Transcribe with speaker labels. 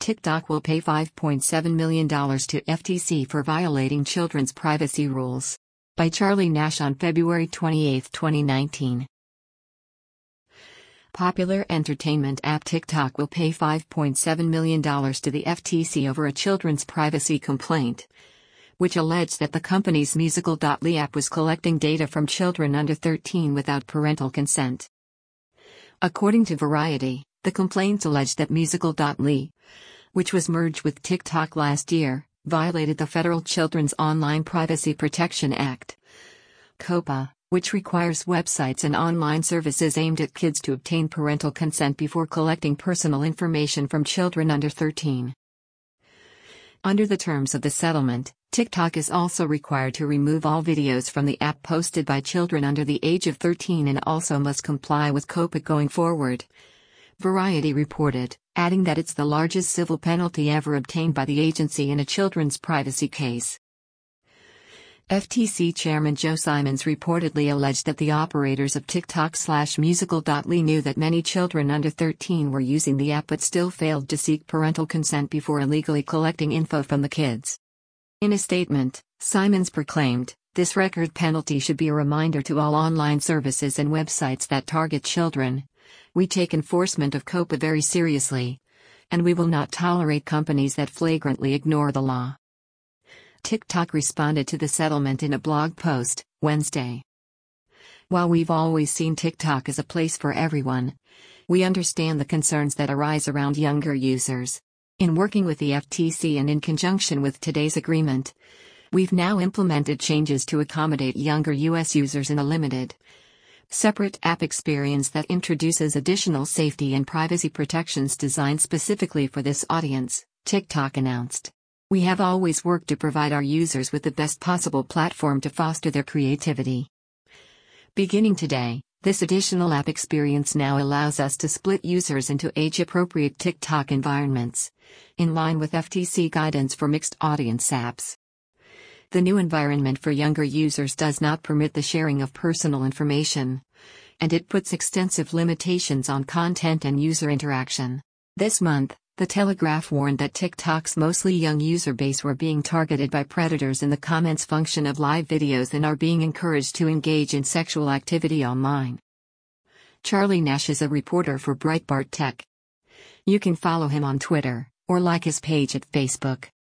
Speaker 1: TikTok will pay $5.7 million to FTC for violating children's privacy rules. By Charlie Nash on February 28, 2019. Popular entertainment app TikTok will pay $5.7 million to the FTC over a children's privacy complaint, which alleged that the company's Musical.ly app was collecting data from children under 13 without parental consent. According to Variety, the complaints alleged that Musical.ly, which was merged with TikTok last year, violated the Federal Children's Online Privacy Protection Act, COPPA, which requires websites and online services aimed at kids to obtain parental consent before collecting personal information from children under 13. Under the terms of the settlement, TikTok is also required to remove all videos from the app posted by children under the age of 13 and also must comply with COPPA going forward, Variety reported, adding that it's the largest civil penalty ever obtained by the agency in a children's privacy case. FTC Chairman Joe Simons reportedly alleged that the operators of TikTok/Musical.ly knew that many children under 13 were using the app but still failed to seek parental consent before illegally collecting info from the kids. In a statement, Simons proclaimed, "This record penalty should be a reminder to all online services and websites that target children. We take enforcement of COPPA very seriously, and we will not tolerate companies that flagrantly ignore the law." TikTok responded to the settlement in a blog post, Wednesday. "While we've always seen TikTok as a place for everyone, we understand the concerns that arise around younger users. In working with the FTC and in conjunction with today's agreement, we've now implemented changes to accommodate younger U.S. users in a limited, separate app experience that introduces additional safety and privacy protections designed specifically for this audience," TikTok announced. "We have always worked to provide our users with the best possible platform to foster their creativity. Beginning today, this additional app experience now allows us to split users into age-appropriate TikTok environments, in line with FTC guidance for mixed audience apps. The new environment for younger users does not permit the sharing of personal information, and it puts extensive limitations on content and user interaction." This month, The Telegraph warned that TikTok's mostly young user base were being targeted by predators in the comments function of live videos and are being encouraged to engage in sexual activity online. Charlie Nash is a reporter for Breitbart Tech. You can follow him on Twitter, or like his page at Facebook.